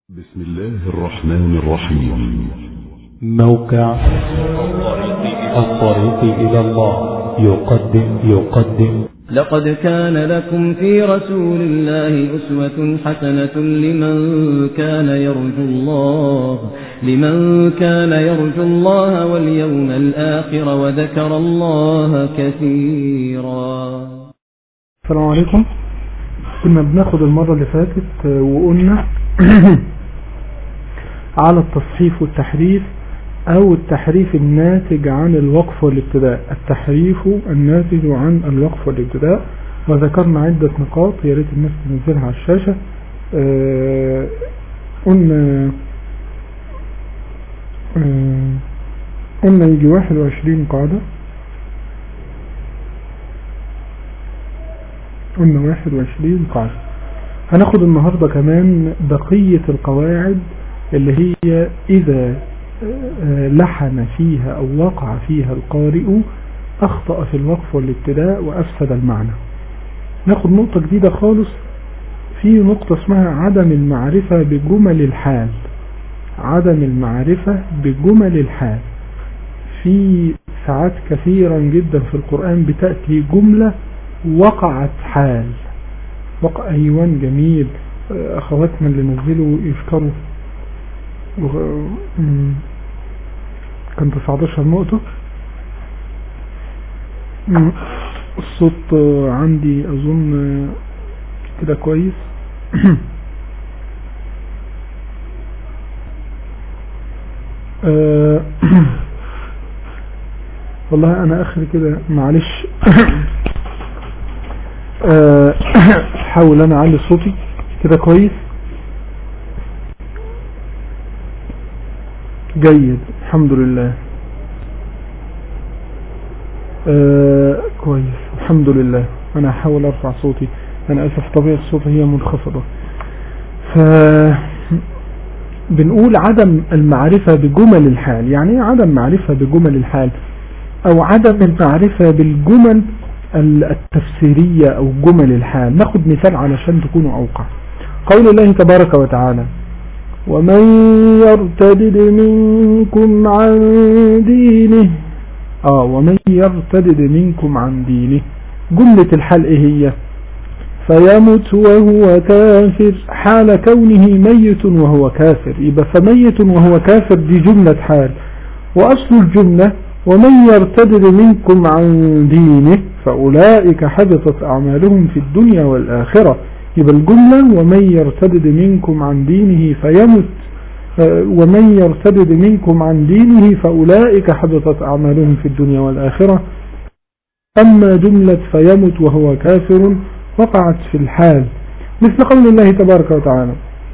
بسم الله الرحمن الرحيم. موقع الطريق إلى الله يقدم لقد كان لكم في رسول الله أسوة حسنة لمن كان يرجو الله واليوم الآخر وذكر الله كثيرا. السلام عليكم. كنا بناخد المرة اللي فاتت وقلنا على التصحيف والتحريف او التحريف الناتج عن الوقف والابتداء، التحريف الناتج عن الوقف والابتداء، وذكرنا عدة نقاط يا ريت الناس تنزلها على الشاشة. قلنا يجي 21 قاعدة، قلنا 21 قاعدة. هناخد النهاردة كمان بقية القواعد اللي هي إذا لحن فيها أو وقع فيها القارئ أخطأ في الوقف والابتداء وأفسد المعنى. ناخد نقطة جديدة خالص، في نقطة اسمها عدم المعرفة بجمل الحال. عدم المعرفة بجمل الحال، في ساعات كثيرا جدا في القرآن بتأتي جملة وقعت حال. وقع أيوان جميل، أخواتنا اللي نزلوا يشكروا. كان 19 نقطة. الصوت عندي أظن كده كويس. والله أنا آخر كده معلش. حاول أنا أعلي صوتي كده كويس. جيد الحمد لله. كويس الحمد لله. أنا هحاول أرفع صوتي، أنا أسف طبيعة الصوت هي منخفضة. بنقول عدم المعرفة بجمل الحال. يعني ايه عدم معرفة بجمل الحال؟ أو عدم المعرفة بالجمل التفسيرية أو جمل الحال. ناخد مثال علشان تكونوا أوقع. قول الله تبارك وتعالى: ومن يرتدد منكم عن دينه. ومن يرتدد منكم عن دينه، جملة الحال ايه هي؟ فيمت وهو كافر، حال كونه ميت وهو كافر. يبقى فميت وهو كافر دي جملة حال، وأصل الجملة ومن يرتدد منكم عن دينه فأولئك حبطت أعمالهم في الدنيا والآخرة. يبقى الجملة ومن يرتدد منكم عن دينه فيمت، ومن يرتدد منكم عن دينه فأولئك حبطت أعمالهم في الدنيا والآخرة. أما جملة فيمت وهو كافر وقعت في الحال، مثل قول الله تبارك وتعالى: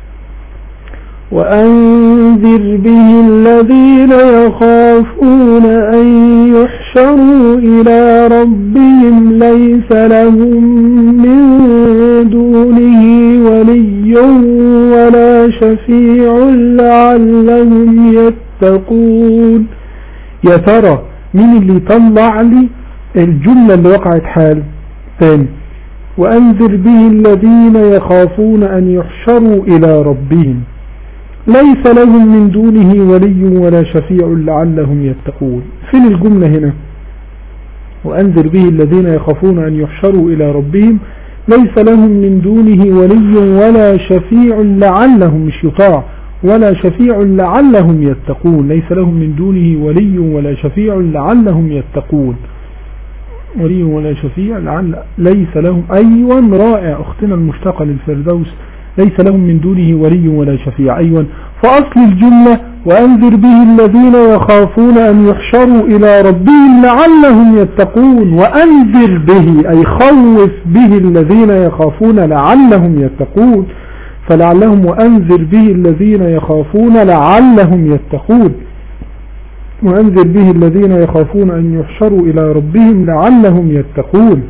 وأنذر به الذين يخافون أن يحشروا إلى ربهم ليس لهم من دونه ولي ولا شفيع لعلهم يتقون. يا ترى مين اللي يطلع لي الجملة اللي وقعت حال؟ ثاني: وأنذر به الذين يخافون أن يحشروا إلى ربهم ليس لهم من دونه ولي ولا شفيع لعلهم يتقون. فين الجملة هنا؟ وأنذر به الذين يخافون أن يحشروا إلى ربهم ليس لهم من دونه ولي ولا شفيع لعلهم، مش يطاع، ولا شفيع لعلهم يتقون. ليس لهم من دونه ولي ولا شفيع لعلهم يتقون. ولي ولا شفيع ليس لهم. أيوة رائع أختنا المشتاقة للفردوس. ليس لهم من دونه ولي ولا شفيع. أيوة. فأصل الجملة وأنذر به الذين يخافون أن يحشروا إلى ربهم لعلهم يتقون. وأنذر به أي خوف به الذين يخافون لعلهم يتقون، فلعلهم وأنذر به الذين يخافون لعلهم يتقون. وأنذر به الذين يخافون أن يحشروا إلى ربهم لعلهم يتقون.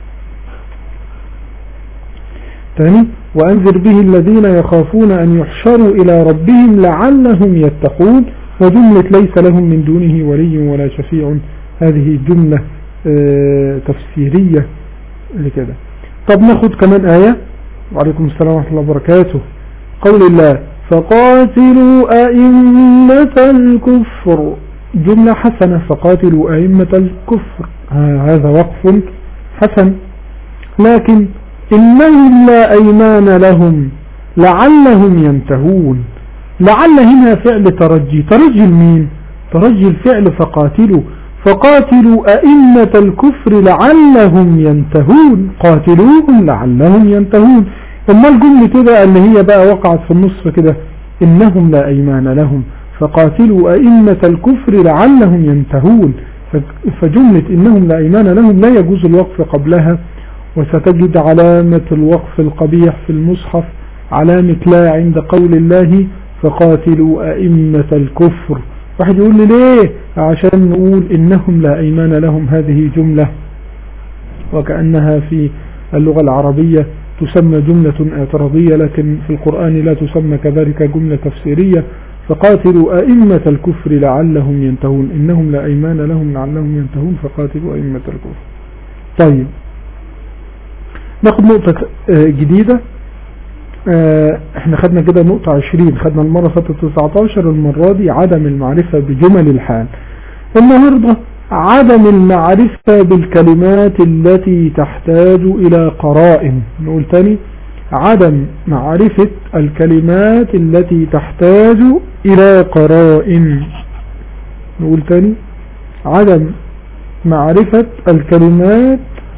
ثاني: وأنذر به الذين يخافون أن يحشروا إلى ربهم لعلهم يتقون. وجملة ليس لهم من دونه ولي ولا شفيع هذه جملة تفسيرية لكده. طب ناخد كمان آية. وعليكم السلام ورحمة الله وبركاته. قول الله: فقاتلوا أئمة الكفر. جملة حسنة، فقاتلوا أئمة الكفر، هذا وقف حسن. لكن إنهم لا أيمان لهم لعلهم ينتهون. لعل هنا فعل ترجي. ترجي المين؟ ترجي الفعل فقاتلوا أئمة الكفر لعلهم ينتهون. قاتلوهم لعلهم ينتهون. ثم الجملة كده اللي هي بقى وقعت في النصف كده، إنهم لا أيمان لهم فقاتلوا أئمة الكفر لعلهم ينتهون. فجملة إنهم لا أيمان لهم لا يجوز الوقف قبلها. وستجد علامة الوقف القبيح في المصحف علامة لا عند قول الله فقاتلوا أئمة الكفر. واحد يقول لي ليه؟ عشان نقول إنهم لا أيمان لهم هذه جملة وكأنها في اللغة العربية تسمى جملة اعتراضية، لكن في القرآن لا تسمى كذلك جملة تفسيرية. فقاتلوا أئمة الكفر لعلهم ينتهون، إنهم لا أيمان لهم لعلهم ينتهون، فقاتلوا أئمة الكفر. طيب ناخد نقطة جديدة. احنا خدنا كده نقطة 20، خدنا المرة فاتت 19، المرة دي عدم المعرفة بجمل الحال. النهاردة عدم المعرفة بالكلمات التي تحتاج إلى قرائن. نقول تاني، عدم معرفة الكلمات التي تحتاج إلى قرائن. نقول تاني، عدم معرفة الكلمات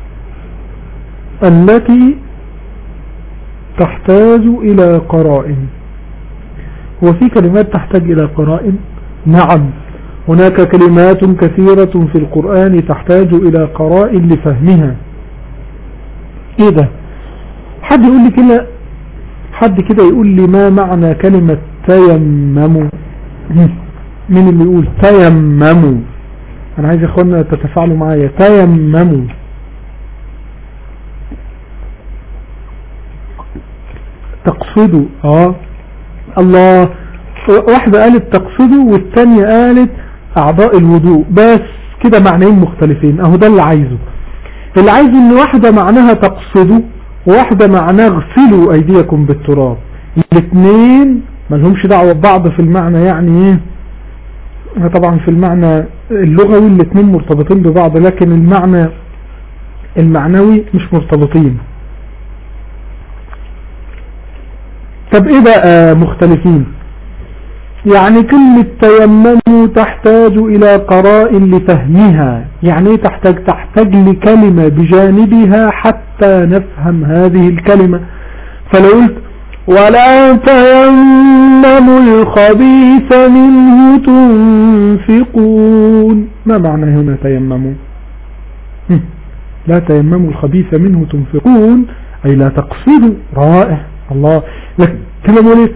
التي تحتاج إلى قرائن. وفي كلمات تحتاج إلى قرائن؟ نعم، هناك كلمات كثيرة في القرآن تحتاج إلى قرائن لفهمها. إيه ده؟ حد يقول لي كده، حد كده يقول لي ما معنى كلمة تيمموا؟ مين اللي يقول تيمموا؟ أنا عايز أخوانا تتفاعلوا معايا. تيمموا تقصدوا. الله، واحدة قالت تقصدوا والتانية قالت أعضاء الوضوء، بس كده معنيين مختلفين. اهو ده اللي عايزه ان واحدة معناها تقصدوا وواحدة معناها اغسلوا ايديكم بالتراب. الاثنين ملهمش دعوة ببعض في المعنى، يعني ايه؟ طبعا في المعنى اللغوي الاثنين مرتبطين ببعض، لكن المعنى المعنوي مش مرتبطين. طب ايه بقى مختلفين؟ يعني كلمة تيمموا تحتاج الى قرائن لفهمها. يعني ايه تحتاج لكلمة بجانبها حتى نفهم هذه الكلمة. فلو قلت ولا تيمموا الخبيث منه تنفقون، ما معنى هنا تيمموا؟ لا تيمموا الخبيث منه تنفقون اي لا تقصدوا. رائع الله. لكن لما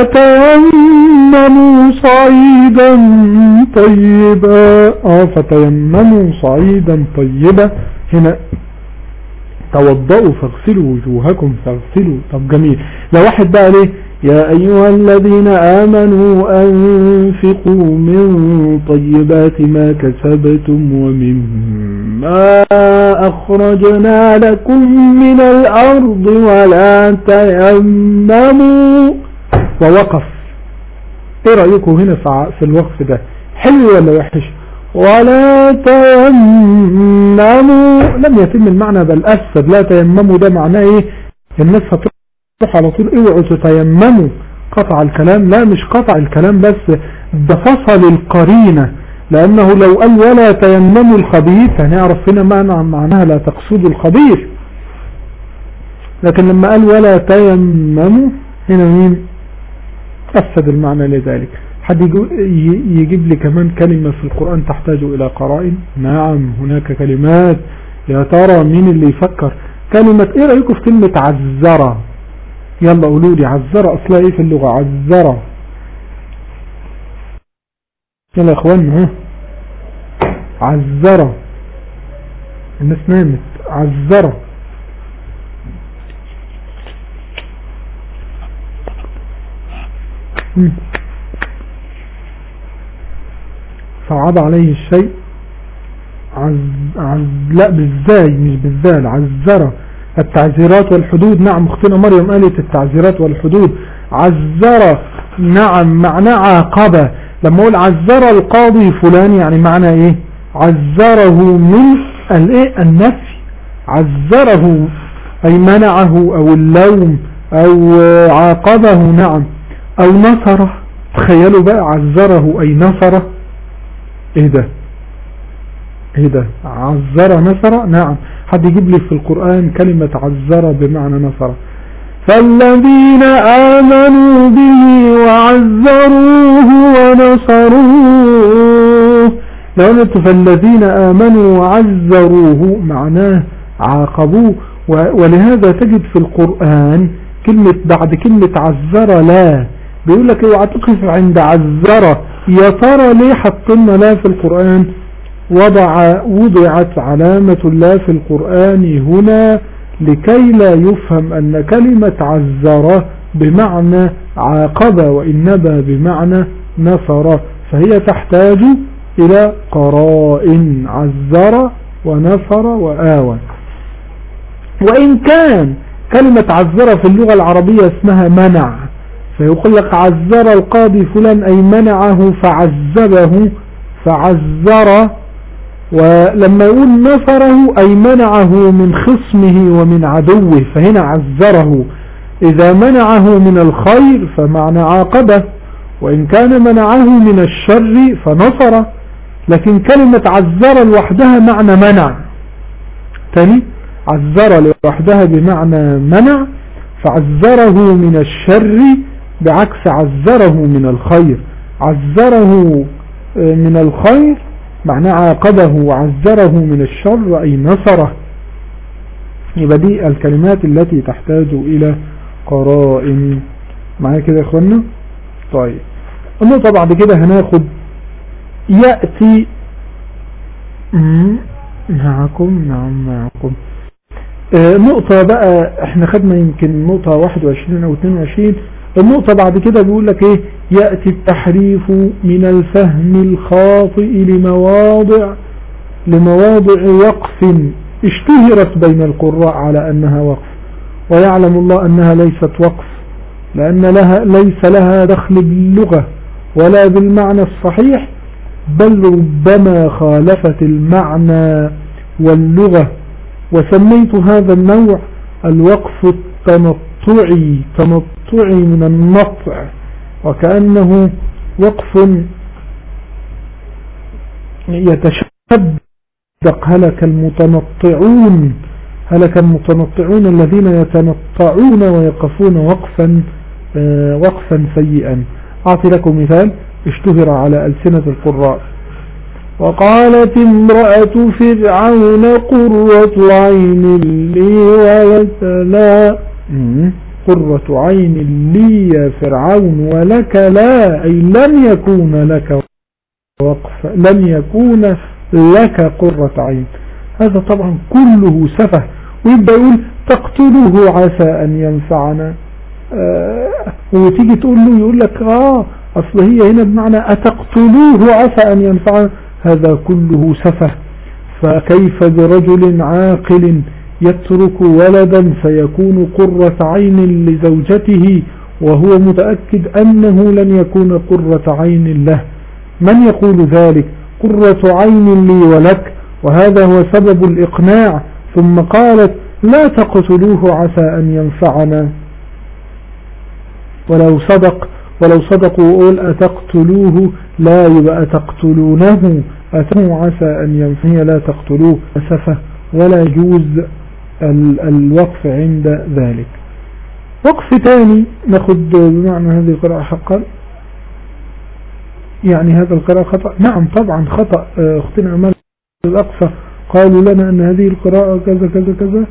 فتيمموا صعيدا طيبا، فتيمموا صعيدا طيبا، هنا توضؤوا فاغسلوا وجوهكم فاغسلوا. طب جميل. لو واحد بقى ليه يا أيها الذين آمنوا أنفقوا من طيبات ما كسبتم ومما أخرجنا لكم من الأرض ولا تيمموا. ووقف. ايه رأيكم هنا في الوقف ده؟ حلو ولا وحش؟ ولا تيمموا لم يتم المعنى بل أفسد. لا تيمموا ده معناه ايه؟ الناس هتروح على طول اوعوا تتيمموا، قطع الكلام. لا مش قطع الكلام بس، ده فصل القرينة، لأنه لو قال ولا تيمموا الخبيث هنعرف هنا معناها لا تقصدوا الخبيث. لكن لما قال ولا تيمموا هنا مين؟ أفسد المعنى لذلك. حد يجيب لي كمان كلمة في القرآن تحتاج إلى قرائن؟ نعم هناك كلمات. يا ترى مين اللي يفكر؟ كلمة ايه رأيكم في كلمة عزرة؟ يلا قولوا لي عزرة اصلها ايه في اللغة؟ عزرة. يلا يا اخوانا، عزرة. الناس نامت. عزرة صعب عليه الشيء. لا بالزاي مش بالزال. عزرة. التعزيرات والحدود. نعم اختنا مريم قالت التعزيرات والحدود. عزرة نعم معنى عاقبة. لما اقول عذر القاضي فلان يعني معنى ايه؟ عذره من النفي، عذره اي منعه او اللوم او عاقبه. نعم. او نصره، تخيلوا بقى عذره اي نصره. ايه ده عذر نصر. نعم. حد يجيب لي في القرآن كلمة عذر بمعنى نصر؟ فالذين آمنوا به وعذروه ونصروه. لو قلت فالذين آمنوا وعذروه معناه عاقبوه. ولهذا تجد في القرآن كلمة بعد كلمة عذر لا، بيقول لك اوعى تقف عند عذر. يا ترى ليه حطلنا لا في القرآن؟ وضعت علامة لا في القرآن هنا لكي لا يفهم أن كلمة عذر بمعنى عاقب، وإنما بمعنى نصر، فهي تحتاج إلى قرائن. عذر ونصر وآوى. وإن كان كلمة عذر في اللغة العربية اسمها منع، فيقول لك عذر القاضي فلان أي منعه فعذبه فعذر. ولما يقول نصره أي منعه من خصمه ومن عدوه، فهنا عذره. إذا منعه من الخير فمعنى عاقبه، وإن كان منعه من الشر فنصر. لكن كلمة عذر لوحدها معنى منع. تاني، عذر لوحدها بمعنى منع، فعذره من الشر بعكس عذره من الخير. عذره من الخير معناه عاقبه، وعذره من الشر أي نصره. يبقى دي الكلمات التي تحتاج إلى قرائن. معايا كده يا اخوانا؟ طيب النقطة بعد كده هناخد يأتي معكم. نعم معكم. نقطة بقى احنا خدنا يمكن نقطة 21 او 22. النقطة بعد كده بيقول لك ايه؟ يأتي التحريف من الفهم الخاطئ لمواضع وقف اشتهرت بين القراء على انها وقف، ويعلم الله انها ليست وقف، لان ليس لها دخل باللغة ولا بالمعنى الصحيح، بل ربما خالفت المعنى واللغة. وسميت هذا النوع الوقف التنطعي من النطع، وكأنه وقف يتشدق. هلك المتنطعون الذين يتنطعون ويقفون وقفا سيئا. أعطي لكم مثال اشتهر على ألسنة القراء. وقالت امرأة فرعون قرة عين لي ولك لا. قرة عين لي يا فرعون ولك لا، أي لن يكون لك وقف، لن يكون لك قرة عين. هذا طبعا كله سفه. ويبدأ يقول تقتلوه عسى أن ينفعنا. وتيجي تقول له يقول لك أصل هي هنا بمعنى أتقتلوه عسى أن ينفعنا. هذا كله سفه. فكيف برجل عاقل يترك ولدا فيكون قرة عين لزوجته وهو متأكد أنه لن يكون قرة عين له؟ من يقول ذلك؟ قرة عين لي ولك، وهذا هو سبب الإقناع. ثم قالت لا تقتلوه عسى أن ينفعنا. ولو صدقوا وقول أتقتلوه لا، يبقى تقتلونه. أتقتلوه عسى أن ينفعنا لا تقتلوه. سفه ولا يجوز الوقف عند ذلك. وقف ثاني ناخد بمعنى هذه القراءة حقا، يعني هذا القراءة خطأ. نعم طبعا خطأ. اختنا أمال الأقصى قالوا لنا أن هذه القراءة كذا كذا كذا،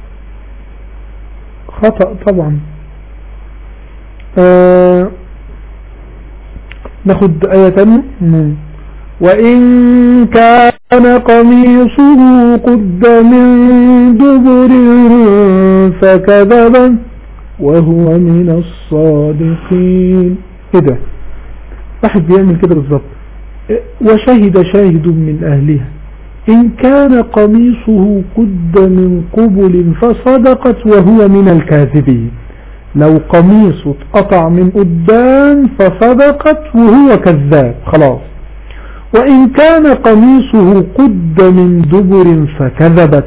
خطأ طبعا. ناخد آية تانية. وإن كان قميصه قد من دبر فكذب وهو من الصادقين. ايه ده؟ واحد بيعمل كده بالظبط. وشهد شاهد من أهلها إن كان قميصه قد من قبل فصدقت وهو من الكاذبين. لو قميصه اتقطع من قدام فصدقت وهو كذاب خلاص. وإن كان قميصه قد من دبر فكذبت.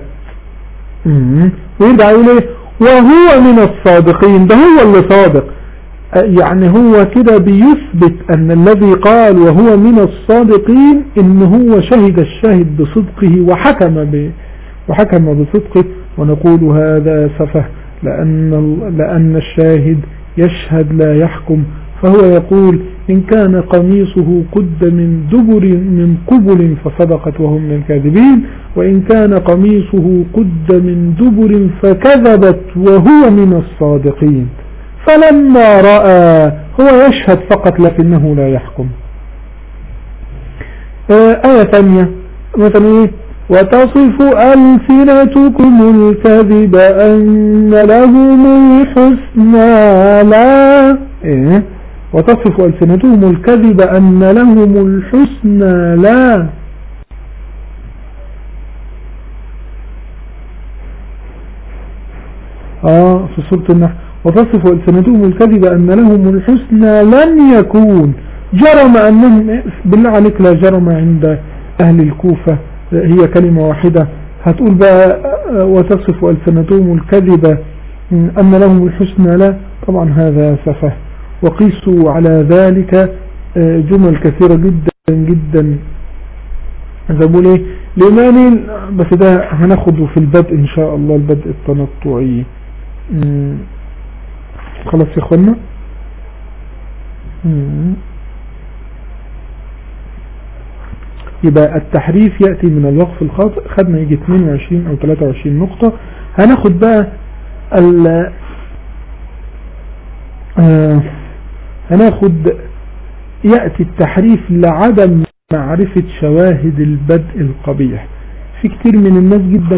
ويرجع يقول ايه وهو من الصادقين، ده هو اللي صادق. يعني هو كده بيثبت أن الذي قال وهو من الصادقين إن هو شهد الشاهد بصدقه وحكم بصدقه. ونقول هذا سفه لأن الشاهد يشهد لا يحكم. فهو يقول إن كان قميصه قد من قبل فصدقت وهم من الكاذبين، وإن كان قميصه قد من دبر فكذبت وهو من الصادقين. فلما رأى هو يشهد فقط لكنه لا يحكم. آية ثانية مثلا ايه وتصف ألسنتكم الكذب أن لهم الحسنى لا إيه وتصف ألسنتهم الكذب أن لهم الحسنى لا في سورة النحل وتصف ألسنتهم الكذب أن لهم الحسنى لن يكون جرم أنهم بالله عليك لا جرم عند أهل الكوفة هي كلمة واحدة. هتقول بقى وتصف ألسنتهم الكذب أن لهم الحسنى لا، طبعا هذا سفه. وقيسوا على ذلك جمل كثيرة جدا جدا. بقول ايه لمن بس ده هناخده في البدء ان شاء الله، البدء التنطعي. خلاص يا اخوانا. يبقى التحريف يأتي من الوقف الخاطئ. خدنا يجي 22 او 23 نقطة. هناخد بقى هناخد يأتي التحريف لعدم معرفة شواهد البدء القبيح. في كتير من الناس جدا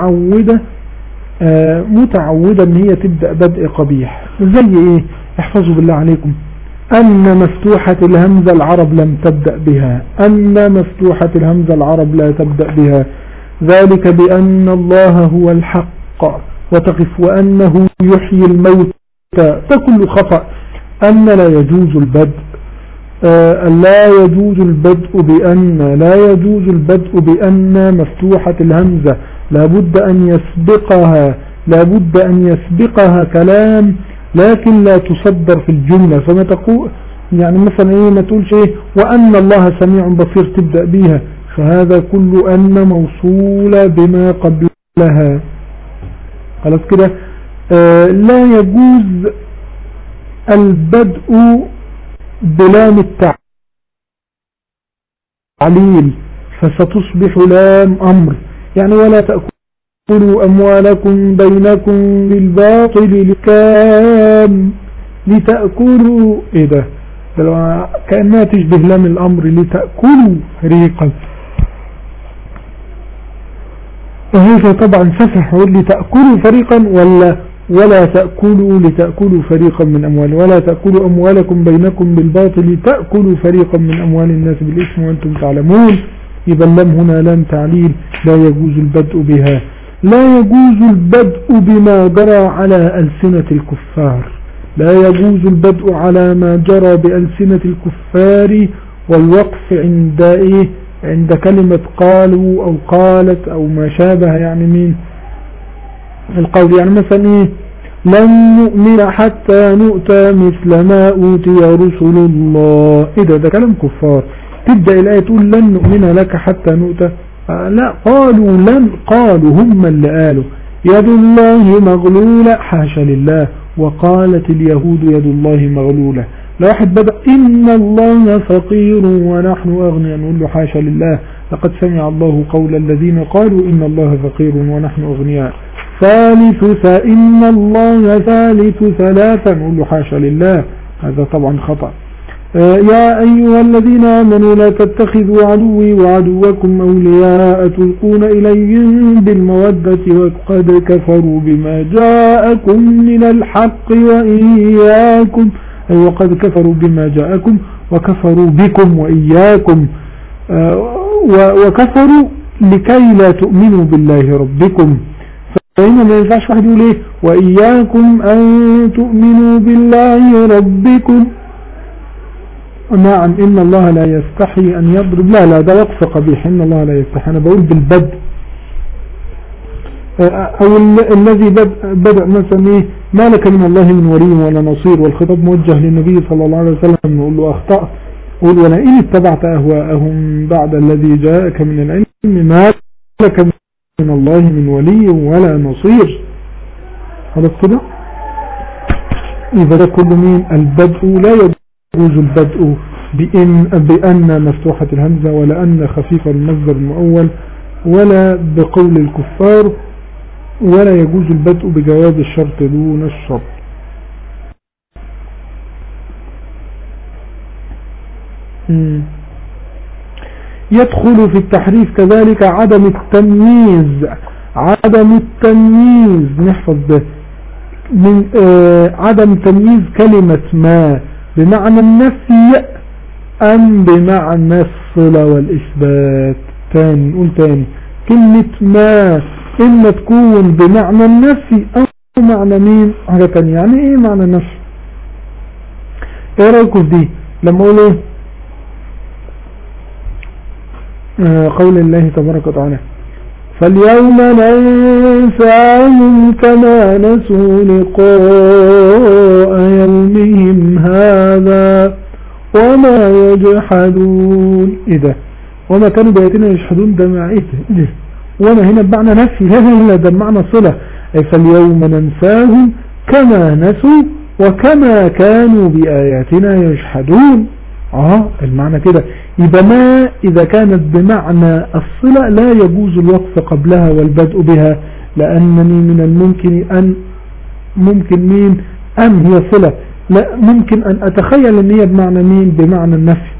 متعودة ان هي تبدأ بدء قبيح. زي ايه؟ احفظوا بالله عليكم أن مفتوحة الهمزة العرب لم تبدأ بها، أن مفتوحة الهمزة العرب لا تبدأ بها، ذلك بأن الله هو الحق وتقف وأنه يحيي الموتى، ده كله خطأ. أن لا يجوز البدء، لا يجوز البدء بأن مفتوحة الهمزة لابد أن يسبقها كلام لكن لا تصدر في الجملة. فما تقول يعني مثلا ايه ما تقولش ايه وأن الله سميع بصير تبدأ بيها، فهذا كل أن موصولة بما قبلها. خلاص كده. لا يجوز البدء بلام التعليل فستصبح لام أمر، يعني ولا تأكلوا أموالكم بينكم بالباطل لتأكلوا ايه ده كأنها تشبه لام الأمر لتأكلوا فريقا. وهذا طبعا فسح لتأكلوا فريقا ولا تأكلوا لتأكلوا فريقا من أموال، ولا تأكلوا أموالكم بينكم بالباطل تأكلوا فريقا من أموال الناس بالإثم وأنتم تعلمون. يبقى اللام هنا لام تعليل لا يجوز البدء بها. لا يجوز البدء بما جرى على ألسنة الكفار، لا يجوز البدء على ما جرى بألسنة الكفار. والوقف عند كلمة قالوا أو قالت أو ما شابه، يعني مين القول، يعني مثلا ايه لن نؤمن حتى نؤتى مثل ما أوتي رسل الله. ايه ده كلام كفار. تبدأ الآية تقول لن نؤمن لك حتى نؤتى، لا قالوا هم اللي قالوا يد الله مغلولة، حاشا لله. وقالت اليهود يد الله مغلولة. لو واحد بدأ إن الله فقير ونحن أغنياء نقول له حاشا لله، لقد سمع الله قول الذين قالوا إن الله فقير ونحن أغنياء. إن الله ثالث ثلاثة نقول له حاشا لله، هذا طبعا خطأ. يا أيها الذين آمنوا لا تتخذوا عدوي وعدوكم أولياء تلقون إليهم بالمودة وقد كفروا بما جاءكم من الحق وإياكم، أي وقد كفروا بما جاءكم وكفروا بكم وإياكم، وكفروا لكي لا تؤمنوا بالله ربكم. هنا ما ينفعش واحد يقول ايه وإياكم أن تؤمنوا بالله ربكم. نعم إن الله لا يستحي أن يضرب، لا ده وقف قبيح، إن الله لا يستحي. أنا بقول بالبدء أو الذي بدأ مثلا إيه ما لك من الله من ولي ولا نصير، والخطاب موجه للنبي صلى الله عليه وسلم نقول له أخطأت، قول ولئن اتبعت أهواءهم بعد الذي جاءك من العلم ما لك من الله من ولي ولا نصير. خلاص كده يبقى ده كله مين البدء. لا يجوز البدء بأن مفتوحة الهمزة ولا أن خفيفة المصدر المؤول ولا بقول الكفار، ولا يجوز البدء بجواز الشرط دون الشرط. يدخل في التحريف كذلك عدم التمييز. عدم التمييز نحفظ ده من عدم تمييز كلمة ما بمعنى النفي أم بمعنى الصلة والإثبات. تاني نقول تاني كلمة ما إما تكون بمعنى النفي أو معنى مين حاجة تانية. يعني إيه معنى النفي؟ إيه رأيكم في دي لما أقول إيه قول الله تبارك وتعالى فاليوم ننساهم كما نسوا لقاء يومهم هذا وما يجحدون. إيه ده وما كانوا بآياتنا يجحدون ده مع إيه ده وما هنا بمعنى نفي لا ده بمعنى صلة. فاليوم ننساهم كما نسوا وكما كانوا بآياتنا يجحدون. المعنى كده. يبقى ما إذا كانت بمعنى الصلة لا يجوز الوقف قبلها والبدء بها، لأنني من الممكن أن مين أم هي صلة، لا ممكن أن أتخيل أن هي بمعنى مين بمعنى النفي،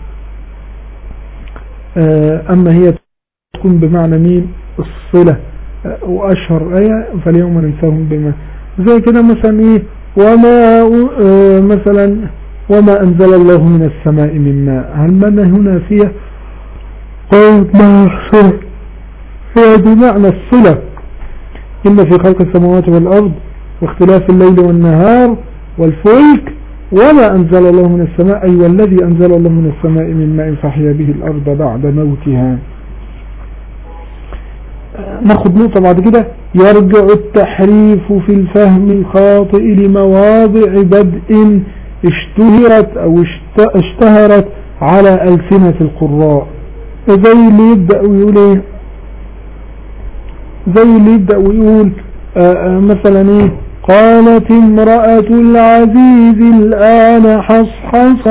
أما هي تكون بمعنى مين الصلة. وأشهر آية فاليوم ننساهم بما زي كده مثلا إيه وما مثلا وما أنزل الله من السماء من ماء. هل من هنا فيها قول محصور هي بمعنى الصلة. إن في خلق السماوات والأرض واختلاف الليل والنهار والفلك وما أنزل الله من السماء أي والذي أنزل الله من السماء من ماء فحيا به الأرض بعد موتها. ناخد نقطة بعد كده يرجع التحريف في الفهم الخاطئ لمواضع بدء اشتهرت أو اشتهرت على ألسنة القراء. زي اللي يبدأ ويقول ايه زي اللي يبدأ ويقول مثلا ايه قالت امرأة العزيز الآن حصحص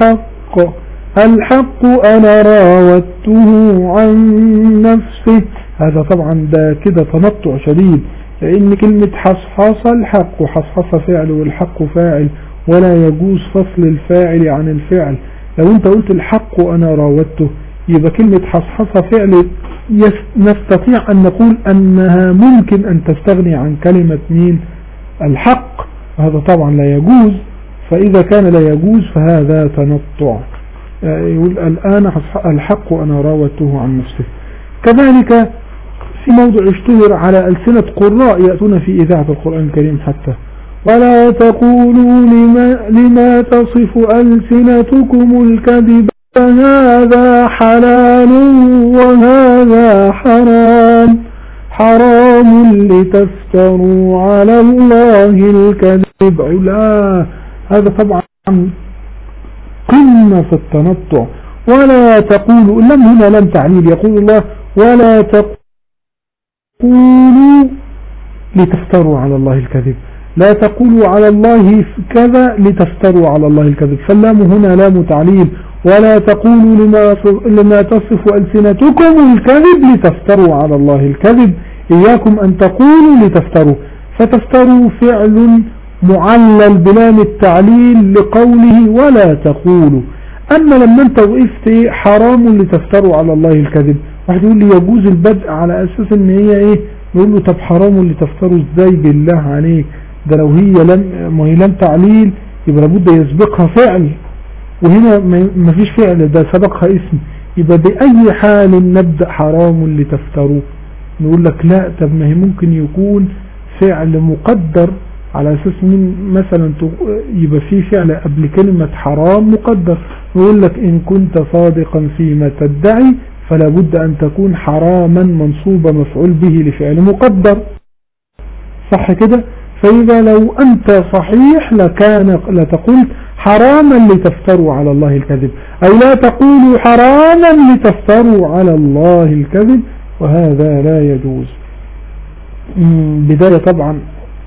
الحق أنا راودته عن نفسه. هذا طبعا ده كده تنطع شديد، لأن كلمة حصحص الحق وحصحص فعل والحق فاعل ولا يجوز فصل الفاعل عن الفعل. لو انت قلت الحق أنا راودته يبقى كلمة حصحص فعل نستطيع أن نقول أنها ممكن أن تستغني عن كلمة مين الحق. هذا طبعا لا يجوز، فإذا كان لا يجوز فهذا تنطع. يقول الآن الحق أنا راودته عن نفسه. كذلك في موضع اشتهر على ألسنة قراء يأتون في إذاعة القرآن الكريم حتى ولا تقولوا لما تصف ألسنتكم الكذب هذا حلال وهذا حرام لتفتروا على الله الكذب. لا هذا طبعا قمة في التنطع. ولا تقولوا لم هنا لم تعليل يقول الله ولا تقولوا لتفتروا على الله الكذب. لا تقولوا على الله كذا لتفتروا على الله الكذب، فاللام هنا لام تعليل. ولا تقولوا لما تصف ألسنتكم الكذب لتفتروا على الله الكذب. إياكم أن تقولوا لتفتروا، فتفتروا فعل معلل بلام التعليل لقوله ولا تقولوا. أما لما انت وقفت حرام لتفتروا على الله الكذب، واحد يقول لي يجوز البدء على أساس ان هي ايه، نقول له طب حرام لتفتروا ازاي بالله عليك؟ ده لو هي ما هي لم تعليل يبقى لابد يسبقها فعل، وهنا ما فيش فعل، ده سبقها اسم. يبقى بأي حال نبدأ حرام لتفتروا؟ نقول لك لا، طب ما هي ممكن يكون فعل مقدر على اساس من مثلا يبقى فيه فعل قبل كلمة حرام مقدر، يقول لك ان كنت صادقا فيما تدعي فلا بد ان تكون حراما منصوبة مفعول به لفعل مقدر، صح كده؟ فإذا لو أنت صحيح لتقول حراما لتفتروا على الله الكذب، أي لا تقولوا حراما لتفتروا على الله الكذب، وهذا لا يجوز. بداية طبعا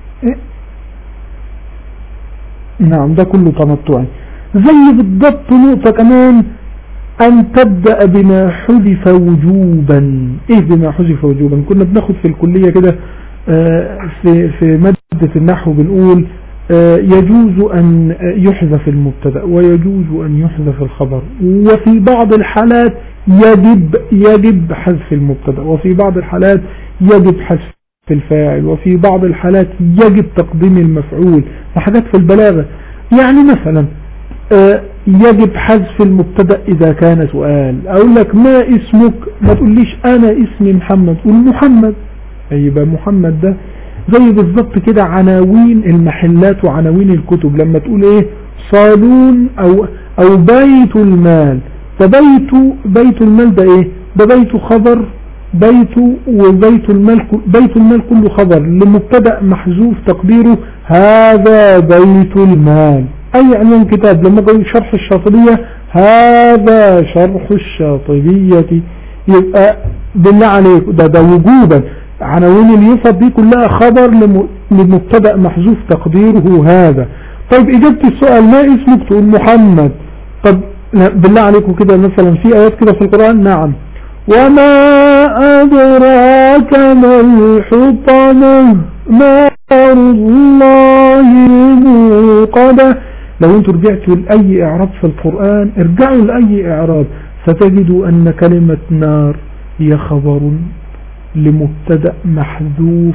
نعم ده كله تنطعي. زي بالضبط نقطة كمان، أن تبدأ بما حذف وجوبا. إيه بما حذف وجوبا؟ كنا بناخد في الكلية كده في مادة النحو بنقول يجوز أن يحذف المبتدأ ويجوز أن يحذف الخبر، وفي بعض الحالات يجب حذف المبتدأ، وفي بعض الحالات يجب حذف الفاعل، وفي بعض الحالات يجب تقديم المفعول، وحاجات في البلاغة. يعني مثلا يجب حذف المبتدأ إذا كان سؤال، أقول لك ما اسمك، ما تقوليش أنا اسمي محمد، قول محمد، يبقى محمد ده. زي بالضبط كده عناوين المحلات وعناوين الكتب، لما تقول ايه صالون او بيت المال، ده بيت المال ده ايه؟ ده بيت خبر، وبيت المال كله خبر لمبتدأ محذوف تقديره هذا بيت المال. اي عنوان كتاب لما قلت شرح الشاطبية هذا شرح الشاطبية، يبقى بالله عليك ده وجوبا. عناوين اليسر دي كلها خبر لمبتدأ محذوف تقديره هذا. طيب إجابة السؤال ما اسمك؟ تقول محمد. طب بالله عليكم كده مثلا في آيات كده في القرآن، نعم، وما أدراك ما الحطمة نار الله الموقدة. لو انتوا رجعتوا لأي إعراب في القرآن، ارجعوا لأي إعراب ستجدوا أن كلمة نار هي خبر لمبتدأ محذوف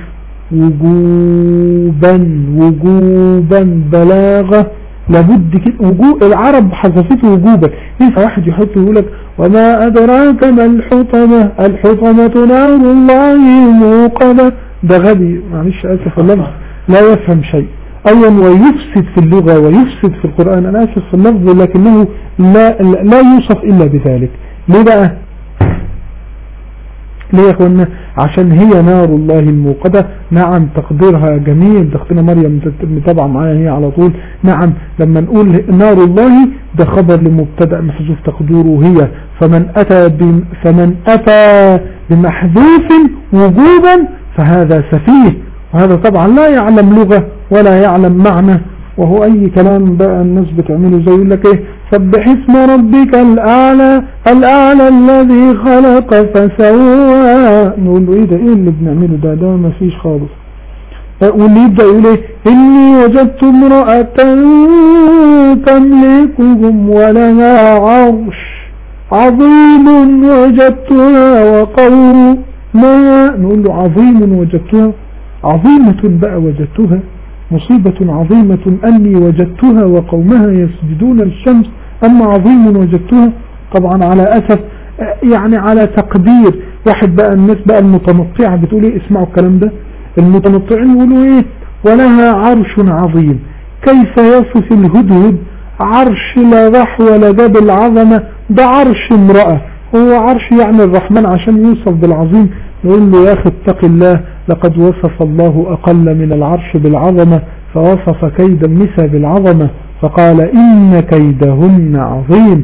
وجوبا بلاغة، لابد كده العرب حذفته وجوبا. ينفع واحد يحط يقول لك وما أدراك ما الحطمة، الحطمة نار الله الموقدة، ده غبي معلش آسف اللفظ لا يفهم شيء أولا ويفسد في اللغة ويفسد في القرآن. أنا آسف في اللفظ لكنه لا يوصف إلا بذلك. ليه بقى؟ ليه يا اخوانا؟ عشان هي نار الله الموقدة. نعم تقديرها جميل، تقديرنا مريم متابعة معايا هي على طول. نعم لما نقول نار الله ده خبر لمبتدأ محذوف تقديره هي، فمن أتى بمحذوف وجوبا فهذا سفيه، وهذا طبعا لا يعلم لغة ولا يعلم معنى، وهو أي كلام بقى الناس بتعمله. زي يقول لك ايه سبح اسم ربك الأعلى الذي خلق فسوى. نقول له ايه ده؟ ايه اللي بنعمله ده ما فيش خالص. واللي يبدأ يقول ايه إني وجدت امرأة تملكهم ولها عرش عظيم وجدتها وقومها. نقول له عظيم وجدتها، عظيمة بقى وجدتها، مصيبة عظيمة أني وجدتها وقومها يسجدون الشمس، أما عظيم وجدتها طبعا على أسف يعني على تقدير واحد بقى. الناس بقى المتنطعة بتقول ايه؟ اسمعوا الكلام ده، المتنطعين يقولوا ايه ولها عرش عظيم. كيف يصف الهدهد عرش لا ضح ولا جاب العظمة؟ ده عرش امرأة، هو عرش يعني الرحمن عشان يوصف بالعظيم. نقول له يا أخي اتق الله، لقد وصف الله أقل من العرش بالعظمة، فوصف كيد النساء بالعظمة فقال إن كيدهن عظيم.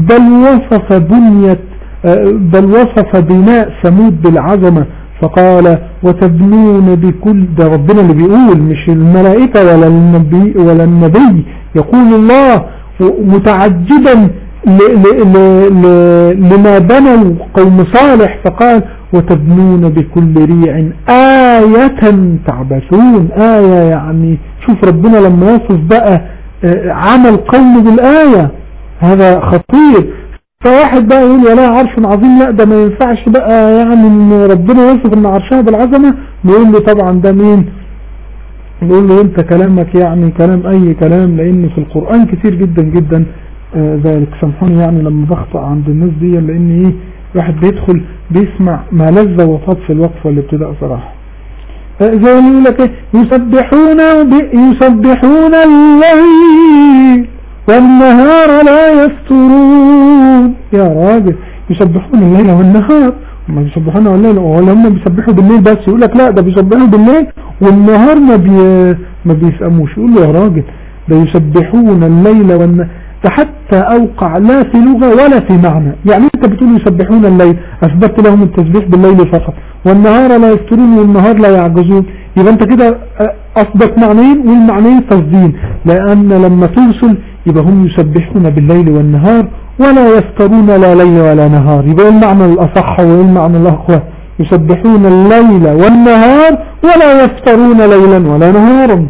بل وصف بناء ثمود بالعظمة فقال وتبنون بكل، ده ربنا اللي بيقول مش الملائكة ولا النبي، يقول الله متعجبا لما بنوا قوم صالح فقال وتبنون بكل ريع آية تعبثون. آية يعني شوف ربنا لما يصف بقى عمل قوم بالآية هذا خطير. فواحد بقى يقول ولا عرش عظيم، لا ده ما ينفعش بقى يعني ان ربنا يصف ان عرشها بالعظمة. نقول له طبعا ده مين؟ نقول له انت كلامك يعني كلام اي كلام، لان في القرآن كتير جدا جدا ذلك. سامحوني يعني لما بخطأ عند الناس دي، لان ايه الواحد بيدخل بيسمع ما لذ وطاب في الوقفة والابتداء صراحة. زي ما يقول لك يسبحون الليل والنهار لا يفترون. يا راجل يسبحون الليل والنهار، ما بيسبحون الليل ولا هم بيسبحوا بالليل بس؟ يقول لك لا ده بيسبحوا بالليل والنهار ما بيسأموش. يقول له يا راجل ده يسبحون الليل والنهار، ده حتى أوقع لا في لغة ولا في معنى. يعني انت بتقول يسبحون الليل، أثبت لهم التسبيح بالليل فقط، والنهار لا يفترون والنهار لا يعجزون، يبقى انت كده أصدق معنيين والمعنيين فاسدين، لأن لما ترسل يبقى هم يسبحون بالليل والنهار ولا يفترون لا ليل ولا نهار. يبقى المعنى الأصح والمعنى الأقوى يسبحون الليل والنهار ولا يفترون ليلا ولا نهارا.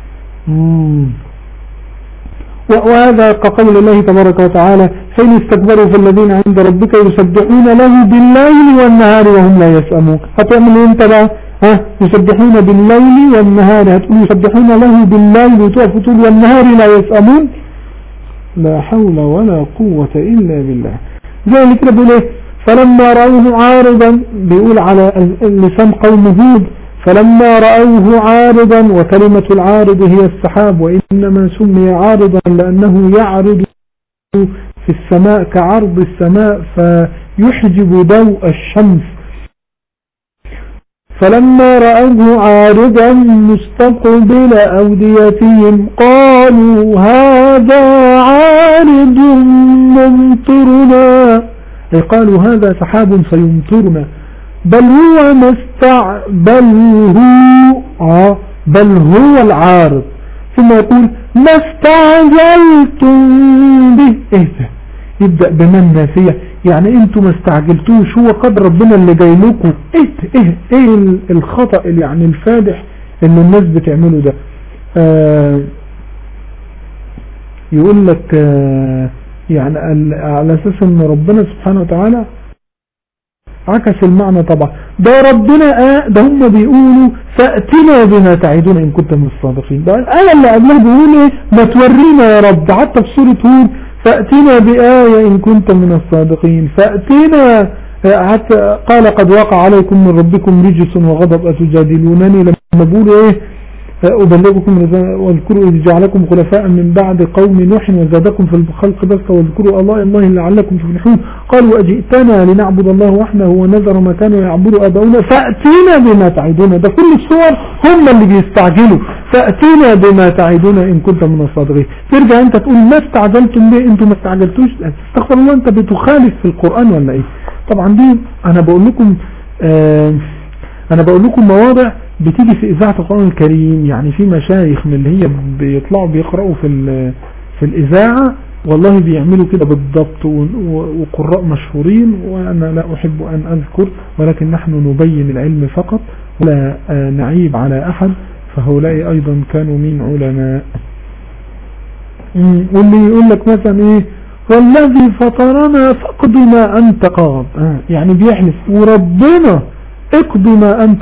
وهذا كقول الله تبارك وتعالى حين استكبروا في الذين عند ربك يسبحون له بالليل والنهار وهم لا يسأمون. هتعمل انت بقى؟ يسبحون بالليل والنهار، هتقول يسبحون له بالليل وتقف تقول والنهار لا يسأمون؟ لا حول ولا قوة إلا بالله. زي كده بيقول ايه؟ فلما رأوه عارضا، بيقول على لسان قوم هود، فلما رأوه عارضا، وكلمة العارض هي السحاب، وإنما سمي عارضا لأنه يعرض في السماء كعرض السماء فيحجب ضوء الشمس. فلما رأوه عارضا مستقبل أوديتهم قالوا هذا عارض ممطرنا، أي قالوا هذا سحاب سيمطرنا، بل هو العارض. ثم يقول ما استعجلتم به. ايه ده؟ يبدأ بمن نافية، يعني انتم ما استعجلتوش، هو قدر ربنا اللي جاي لكم. ايه الخطأ اللي يعني الفادح اللي الناس بتعمله ده. يقول لك يعني على اساس ان ربنا سبحانه وتعالى عكس المعنى. طبعا ده ربنا ده هم بيقولوا فأتنا بما تعدون إن كنت من الصادقين. ده الآية اللي قبلها بيقول ايه؟ ما تورينا يا رب. حتى في سورة هود فأتنا بآية إن كنت من الصادقين، فأتنا. حتى قال قد وقع عليكم من ربكم رجس وغضب أتجادلونني، لما بيقولوا ايه أبلغكم واذكروا إذ جعلكم خلفاء من بعد قوم نوح وزادكم في الخلق بسطة واذكروا الله لعلكم تفلحون. قالوا أجئتنا لنعبد الله وحده ونذر ما كانوا يعبد آباؤنا فأتينا بما تعدون. ده كل الصور هم اللي بيستعجلوا، فأتينا بما تعدون إن كنت من الصادقين. ترجع أنت تقول ما استعجلتم ليه؟ أنتم ما استعجلتوش. استغفر الله، أنت بتخالف في القرآن ولا إيه؟ طبعا دي أنا بقول لكم مواضع بتيجي في إذاعة القرآن الكريم. يعني في مشايخ من اللي هي بيطلعوا بيقرأوا في الإذاعة، والله بيعملوا كده بالضبط، وقراء مشهورين، وأنا لا أحب أن أذكر، ولكن نحن نبين العلم فقط ولا نعيب على أحد، فهؤلاء أيضا كانوا من علماء. واللي يقول لك مثلا إيه والذي فطرنا فاقض ما أنت قاض، يعني بيحلف وربنا اقض ما أنت،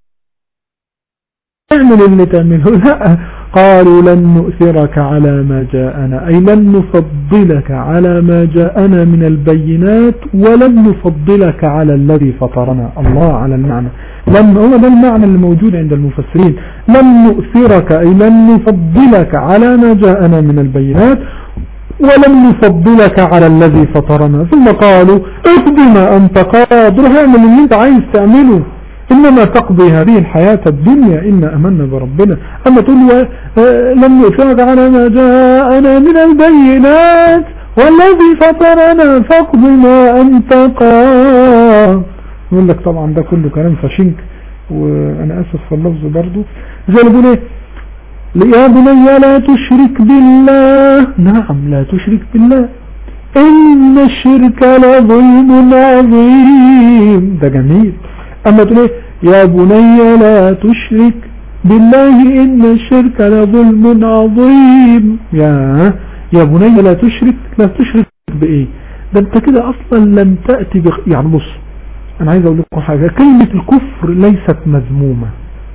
اعمل اللي تعمله. لا، قالوا لن نؤثرك على ما جاءنا، أي لن نفضلك على ما جاءنا من البينات ولن نفضلك على الذي فطرنا. الله على المعنى، هو ده المعنى اللي موجود عند المفسرين. لن نؤثرك أي لن نفضلك على ما جاءنا من البينات ولن نفضلك على الذي فطرنا. ثم قالوا اقض ما أنت قادر، اعمل اللي انت عايز تعمله، إنما تقضي هذه الحياة الدنيا إنا أمنا بربنا. أما تقول لن نؤثرك على ما جاءنا من البينات والذي فطرنا فاقض ما أنت قادر. يقول لك طبعا ده كله كلام فشنك، وأنا أسف في اللفظ برضو. زي اللي بيقول يا بني لا تشرك بالله. نعم لا تشرك بالله، إن الشرك لظلم عظيم. ده جميل. أما تقول يا بني لا تشرك بالله إن الشرك لظلم عظيم. يا بني لا تشرك بإيه؟ ده انت كده أصلا لم تأتي يعني بص، أنا عايز أقول لكم حاجة. كلمة الكفر ليست مذمومة،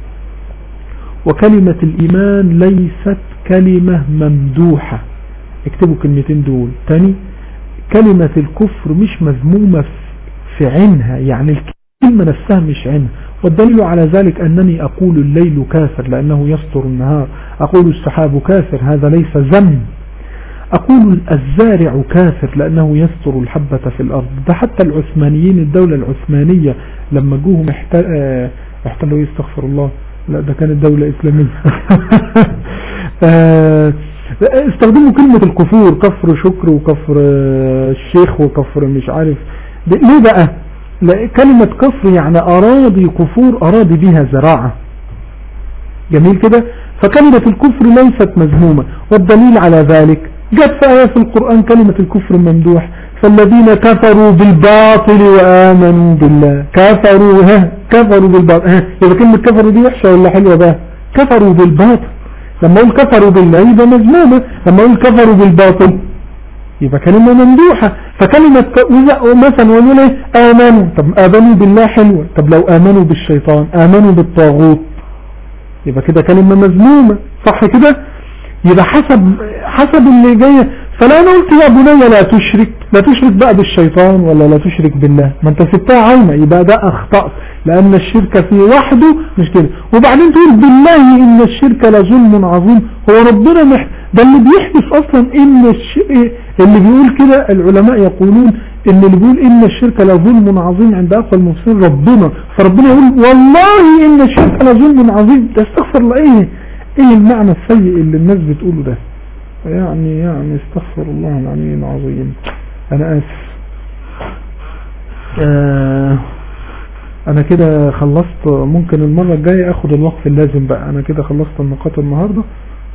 وكلمة الإيمان ليست كلمة ممدوحة. اكتبوا كلمتين دول تاني. كلمة الكفر مش مذمومة في عينها، يعني الكلمة نفسها مش عينها، والدليل على ذلك أنني أقول الليل كافر لأنه يستر النهار، أقول السحاب كافر هذا ليس ذم، أقول الزارع كافر لأنه يستر الحبة في الأرض. ده حتى العثمانيين الدولة العثمانية لما جوهم احتلوا يستغفر الله، لا ده كانت دولة إسلامية استخدموا كلمة الكفور، كفر شكر وكفر الشيخ وكفر مش عارف ليه بقى. كلمة كفر يعني أراضي كفور أراضي بها زراعة، جميل كده. فكلمة الكفر ليست مذمومة، والدليل على ذلك جاءت في آية في القرآن كلمة الكفر ممدوح، فالذين كفروا بالباطل وآمنوا بالله. كفروا بالباطل، إذا كلمة كفروا دي وحشة ولا حلوة بقى؟ كفروا بالباطل، لما أقول كفروا بالله يبقى مذمومة، لما أقول كفروا بالباطل يبقى كلمة ممدوحة. فكلمة مثلا ونقول آمنوا، طب آمنوا بالله حلوة، طب لو آمنوا بالشيطان آمنوا بالطاغوت يبقى كده كلمة مذمومة، صح كده؟ يبقى حسب اللي جاية. فلا أنا قلت يا بني لا تشرك بقى بالشيطان ولا لا تشرك بالله، ما انت سبتها عايمة، يبقى ده أخطأت لأن الشرك في وحده مش كده. وبعدين تقول بالله إن الشرك لظلم عظيم، هو ربنا ده اللي بيحدث أصلا إن اللي بيقول كده العلماء يقولون إن اللي بيقول إن الشرك لظلم عظيم عند أقوى المفسرين ربنا، فربنا يقول والله إن الشرك لظلم عظيم، تستغفر الله ايه المعنى السيء اللي الناس بتقوله ده؟ يعني استغفر الله العلي العظيم. انا اسف. انا كده خلصت، ممكن المرة الجاية اخد الوقف اللازم بقى. انا كده خلصت النقاط النهاردة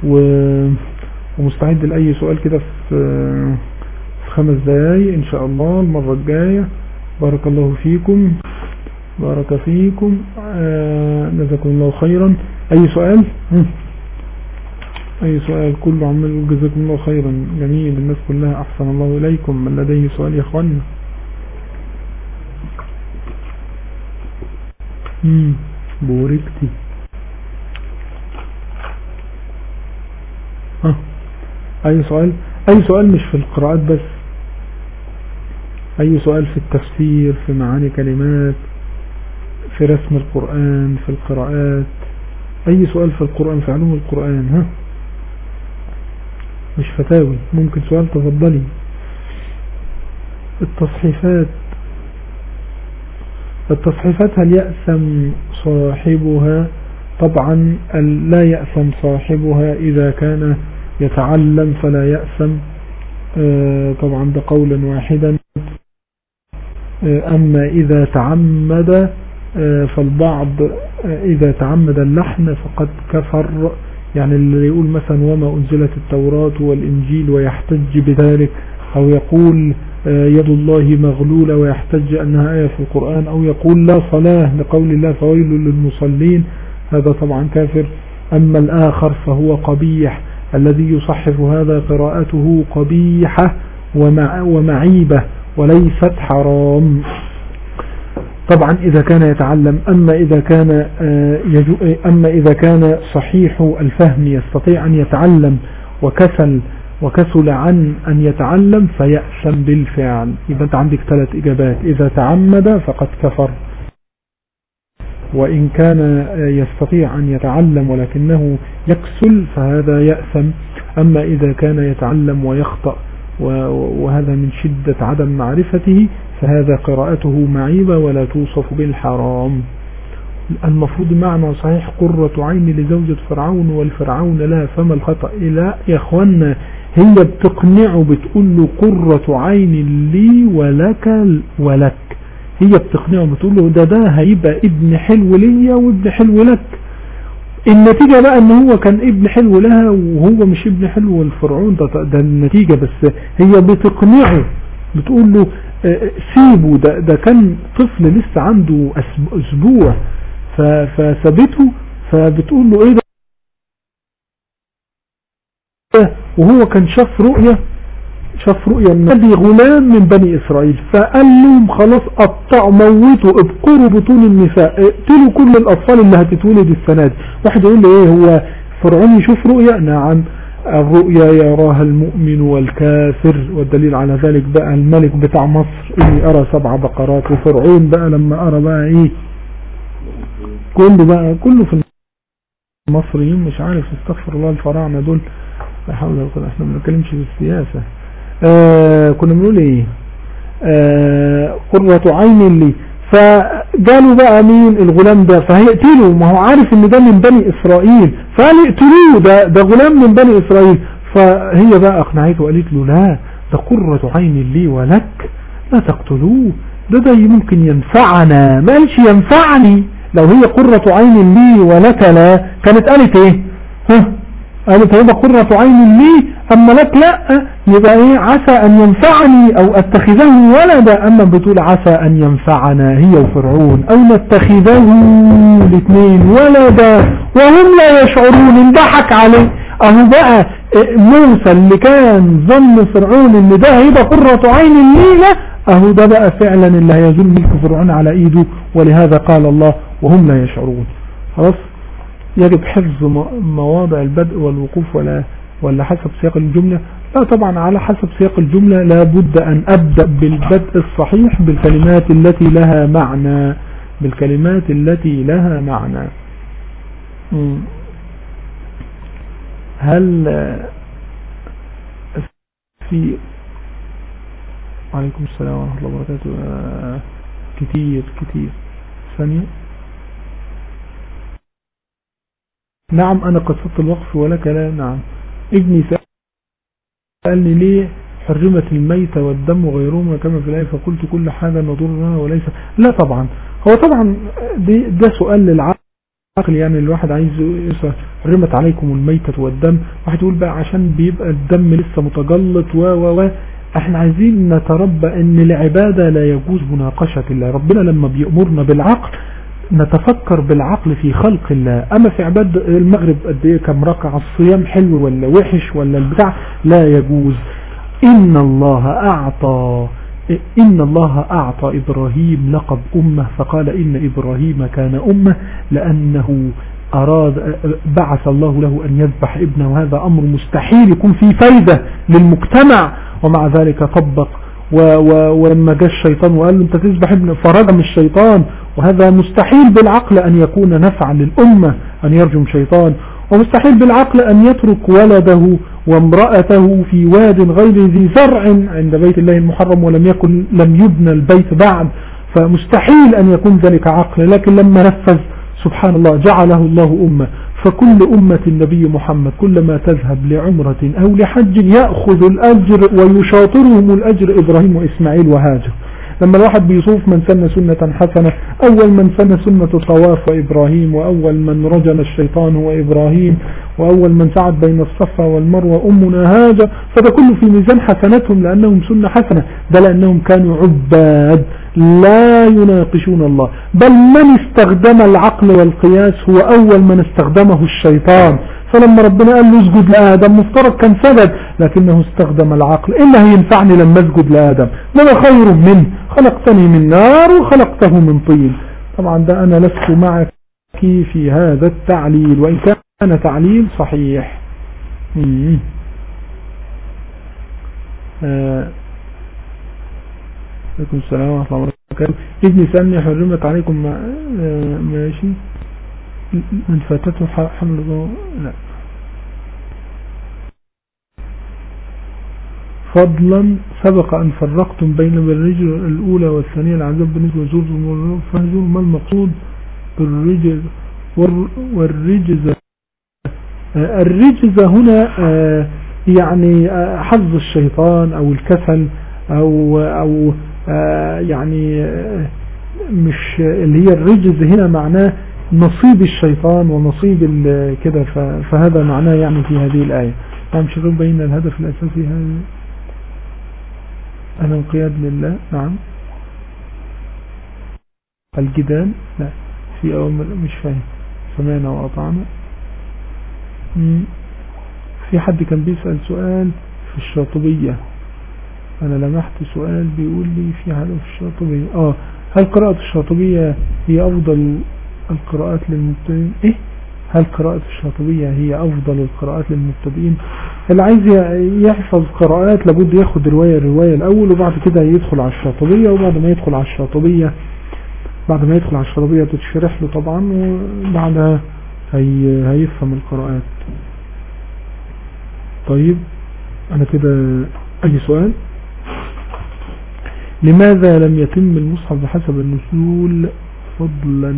ومستعد لأي سؤال كده في 5 دقايق ان شاء الله المرة الجاية. بارك الله فيكم، بارك فيكم، جزاكم الله خيرا. اي سؤال؟ اي سؤال؟ كله عمال جزاكم الله خيرا، جميل، الناس كلها احسن الله اليكم. من لديه سؤال يا اخوانا؟ بوركتي. اي سؤال؟ اي سؤال مش في القراءات بس، اي سؤال في التفسير، في معاني كلمات، في رسم القرآن، في القراءات، اي سؤال في القرآن، في علوم القرآن. مش فتاوي، ممكن سؤال، تفضلي. التصحيفات هل يأثم صاحبها؟ طبعا لا يأثم صاحبها إذا كان يتعلم فلا يأثم، طبعا ده قولا واحدا. أما إذا تعمد فالبعض إذا تعمد اللحن فقد كفر، يعني اللي يقول مثلا وما أنزلت التوراة والإنجيل ويحتج بذلك، أو يقول يد الله مغلولة ويحتج أنها آية في القرآن، أو يقول لا صلاة لقول الله فويل للمصلين، هذا طبعا كافر. أما الآخر فهو قبيح، الذي يصحف هذا قراءته قبيحة ومعيبة وليست حرام، طبعا إذا كان يتعلم. أما إذا كان صحيح الفهم يستطيع أن يتعلم وكسل عن أن يتعلم فيأثم بالفعل. يبقى أنت عندك 3 إجابات: إذا تعمد فقد كفر، وإن كان يستطيع أن يتعلم ولكنه يكسل فهذا يأثم. أما إذا كان يتعلم ويخطأ وهذا من شدة عدم معرفته فهذا قراءته معيبة ولا توصف بالحرام. المفروض معنى صحيح قرة عين لزوجة فرعون والفرعون لا، فما الخطأ؟ لا يا اخوانا، هي بتقنعه، بتقول له قرة عين لي ولك، هي بتقنعه، بتقول له ده هيبقى ابن حلو ليا وابن حلو لك. النتيجة بقى ان هو كان ابن حلو لها وهو مش ابن حلو للفرعون، ده النتيجة. بس هي بتقنعه، بتقول له سيبه، ده كان طفل لسه عنده اسبوع فثبته، فبتقول له ايه ده، وهو كان شاف رؤية النبي غلام من بني اسرائيل، فقال لهم خلاص قطعوا موتوا ابقروا بطون النساء، اقتلوا كل الاطفال اللي هتتولد السنة دي. واحد يقول له ايه، هو فرعون يشوف رؤية؟ نعم، الرؤيا يراها المؤمن والكافر، والدليل على ذلك بقى الملك بتاع مصر اني ارى 7 بقرات، وفرعون بقى لما ارى بقى ايه كله بقى كله في المصريين مش عارف، استغفر الله، الفراعنة دول لا حول ولا قوة، احنا ما بنتكلمش في السياسة. كنا بنقول ايه؟ قرة عين لي. فقالوا بقى مين الغلام ده؟ فهيقتلوا، ما هو عارف ان ده من بني اسرائيل، فقال يقتلوه، ده غلام من بني اسرائيل. فهي بقى اقنعته وقالت له لا، ده قرة عين لي ولك، لا تقتلوه، ده ممكن ينفعنا. ما قالش ينفعني، لو هي قرة عين لي ولك لا كانت قالت ايه؟ قالت هذا قرة عين لي اما لك لا، يبقى ايه؟ عسى ان ينفعني او اتخذه ولدا. اما بتقول عسى ان ينفعنا هي وفرعون او نتخذه الاثنين ولدا وهم لا يشعرون، انضحك عليه. اهو بقى موسى اللي كان ظن فرعون ان ده هيبقى قرة عين لينا، اهو ده بقى فعلا اللي هيزول ملك فرعون على ايده. ولهذا قال الله وهم لا يشعرون. خلاص، يجب حفظ مواضع البدء والوقوف ولا حسب سياق الجملة؟ لا طبعا على حسب سياق الجملة، لا بد أن أبدأ بالبدء الصحيح بالكلمات التي لها معنى، بالكلمات التي لها معنى. هل في عليكم السلام ورحمة الله وبركاته. كتير ثانية. نعم أنا قصدت الوقف ولك لا. نعم ابني سألني ليه حرمت الميت والدم وغيرهما كما في الآية، فقلت كل حاجة نضرها وليس. لا طبعا، هو طبعا ده سؤال للعقل، يعني الواحد عايز يسأل حرمت عليكم الميتة والدم، واحد يقول بقى عشان بيبقى الدم لسه متجلط احنا عايزين نتربى ان العبادة لا يجوز مناقشة الله. ربنا لما بيأمرنا بالعقل نتفكر بالعقل في خلق الله. اما في عبادة المغرب قد ايه كم ركعة، الصيام حلو ولا وحش ولا البتاع، لا يجوز. ان الله اعطى ابراهيم لقب امة، فقال ان ابراهيم كان امة لانه بعث الله له ان يذبح ابنه، وهذا امر مستحيل يكون فيه فايدة للمجتمع، ومع ذلك طبق. ولما جاء الشيطان وقال له انت تذبح ابنه فرجم الشيطان، وهذا مستحيل بالعقل ان يكون نفعا للامة ان يرجم شيطان، ومستحيل بالعقل ان يترك ولده وامرأته في واد غير ذي زرع عند بيت الله المحرم لم يبنى البيت بعد، فمستحيل ان يكون ذلك عقل. لكن لما نفذ سبحان الله جعله الله أمة. فكل أمة النبي محمد كلما تذهب لعمرة أو لحج يأخذ الأجر ويشاطرهم الأجر إبراهيم وإسماعيل وهاجر. لما الواحد بيصوف من سن سنة حسنة، أول من سن سنة الطواف وإبراهيم، وأول من رجم الشيطان هو إبراهيم، وأول من سعد بين الصفا والمروة أمنا هاجر. فده كله في ميزان حسناتهم لأنهم سنة حسنة، ده لأنهم كانوا عباد لا يناقشون الله. بل من استخدم العقل والقياس هو أول من استخدمه الشيطان. فلما ربنا قال له اسجد لآدم مفترض كان سجد، لكنه استخدم العقل. إلا هينفعني لما اسجد لآدم، أنا خير منه، خلقتني من نار وخلقته من طين. طبعا ده أنا لست معك في هذا التعليل، وإن كان تعليل صحيح. عليكم السلام ورحمة الله وبركاته. ابني سألني حرمت عليكم ماشي من فاتته حمل لا فضلا سبق أن فرقتم بين الرجل الأولى والثانية العذاب بالنسبة لزور فهزور. ما المقصود بالرجل والرجزة؟ الرجزة هنا يعني حظ الشيطان أو الكسل أو يعني مش اللي هي الرجز هنا معناه نصيب الشيطان ونصيب كده، فهذا معناه يعني في هذه الآية. نعم شغل بين الهدف الأساسي هذا الانقياد لله. نعم الجدال لا في أول مش فاهم. سمعنا وأطعنا. في حد كان بيسأل سؤال في الشاطبية، أنا لمحت سؤال بيقول لي في حاجة في الشاطبية. هل قراءة الشاطبية هي أفضل القراءات للمبتدئين؟ هل قراءة الشاطبية هي أفضل القراءات للمبتدئين؟ اللي عايز يحفظ قراءات لابد ياخد رواية الأول، وبعد كده يدخل على الشاطبية، وبعد ما يدخل على الشاطبية بعد ما يدخل على الشرابية تتشرح له طبعا، وبعدها هيفهم القراءات. طيب انا كده اي سؤال؟ لماذا لم يتم المصحف بحسب النزول فضلا؟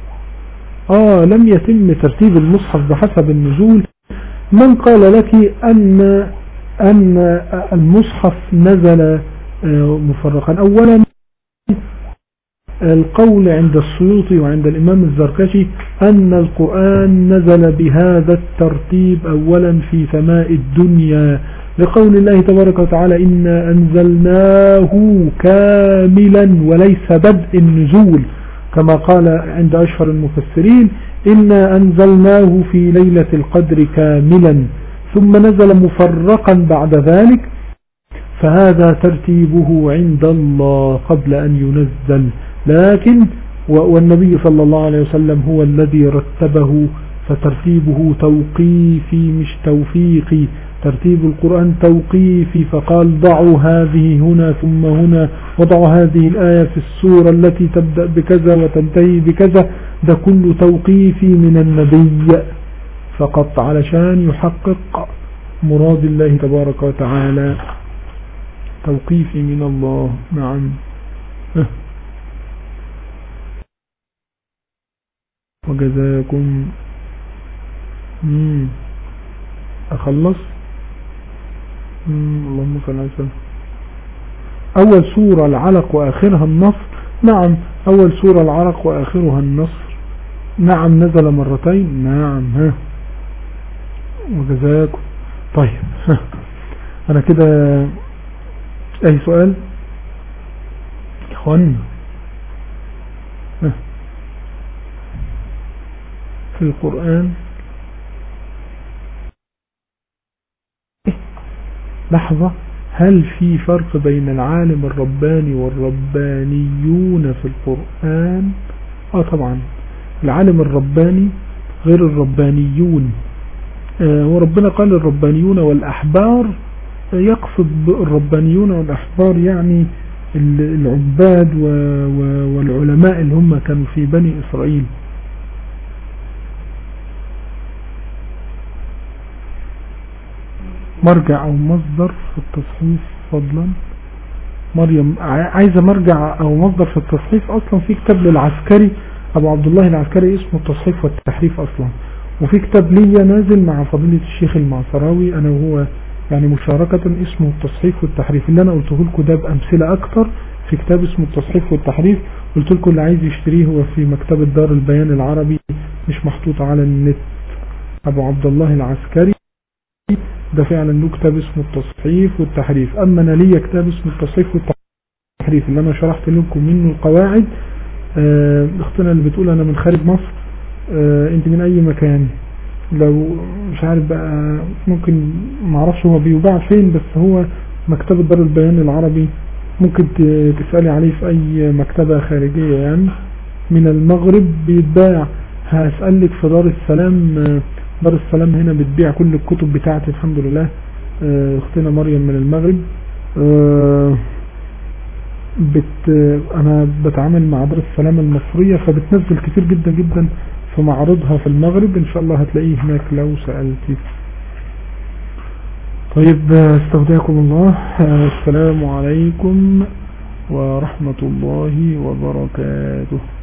لم يتم ترتيب المصحف بحسب النزول. من قال لك ان المصحف نزل مفرقا؟ اولا القول عند السيوطي وعند الامام الزركشي ان القرآن نزل بهذا الترتيب اولا في سماء الدنيا، لقول الله تبارك وتعالى إنا أنزلناه كاملا وليس بدء النزول، كما قال عند أشهر المفسرين إنا أنزلناه في ليلة القدر كاملا، ثم نزل مفرقا بعد ذلك، فهذا ترتيبه عند الله قبل أن ينزل. لكن والنبي صلى الله عليه وسلم هو الذي رتبه، فترتيبه توقيفي مش توفيقي. ترتيب القرآن توقيفي، فقال ضعوا هذه هنا ثم هنا، وضعوا هذه الآية في السورة التي تبدأ بكذا وتنتهي بكذا. ده كله توقيفي من النبي فقط علشان يحقق مراد الله تبارك وتعالى، توقيفي من الله. نعم. وجزاكم. أخلص. اللهم صل على وسلم. أول سورة العلق وآخرها النصر. نعم أول سورة العلق وآخرها النصر. نعم نزل مرتين. نعم. وجزاكم. طيب أنا كده أي سؤال إخوان؟ في القرآن لحظة، هل في فرق بين العالم الرباني والربانيون في القرآن؟ طبعا العالم الرباني غير الربانيون. وربنا قال الربانيون والأحبار، يقصد بالربانيون والأحبار يعني العباد والعلماء اللي هم كانوا في بني إسرائيل. مرجع او مصدر في التصحيف فضلا. مريم عايزة مرجع او مصدر في التصحيف. اصلا في كتاب للعسكري ابو عبد الله العسكري اسمه التصحيف والتحريف اصلا، وفي كتاب ليا نازل مع فضيلة الشيخ المعصراوي انا وهو يعني مشاركة اسمه التصحيف والتحريف. اللي انا قلته لكم ده بامثلة اكتر في كتاب اسمه التصحيف والتحريف، قلت لكم اللي عايز يشتريه هو في مكتبة دار البيان العربي، مش محطوط على النت. ابو عبد الله العسكري ده فعلا له كتاب اسمه التصحيف والتحريف. اما انا ليا كتاب اسمه التصحيف والتحريف اللي انا شرحت لكم منه القواعد. اختنا اللي بتقول انا من خارج مصر، انت من اي مكان؟ لو مش عارف بقى ممكن معرفش هو بيباع فين، بس هو مكتبة دار البيان العربي، ممكن تسألي عليه في اي مكتبة خارجية يعني. من المغرب بيتباع، هسألك في دار السلام. دار السلام هنا بتبيع كل الكتب بتاعتي الحمد لله. اختنا مريم من المغرب. انا بتعامل مع دار السلام المصرية، فبتنزل كتير جدا جدا في معرضها في المغرب، ان شاء الله هتلاقيه هناك لو سألتي. طيب استودعكم الله. السلام عليكم ورحمة الله وبركاته.